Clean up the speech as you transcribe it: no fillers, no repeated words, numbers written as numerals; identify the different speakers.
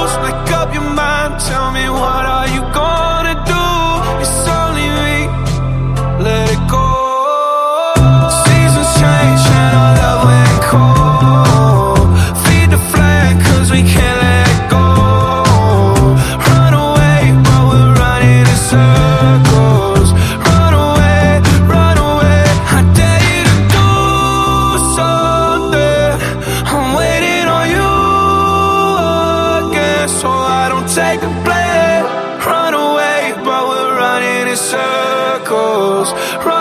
Speaker 1: lose. Make up your mind, tell me what are you gonna do? It's only me, let it go. Seasons change and our love went cold. Feed the flame cause we can't let it go. Run away but we're running in circles. Run away, I dare you to do something. I'm waiting on you again, so I don't take the blame. Run away but we're running in circles.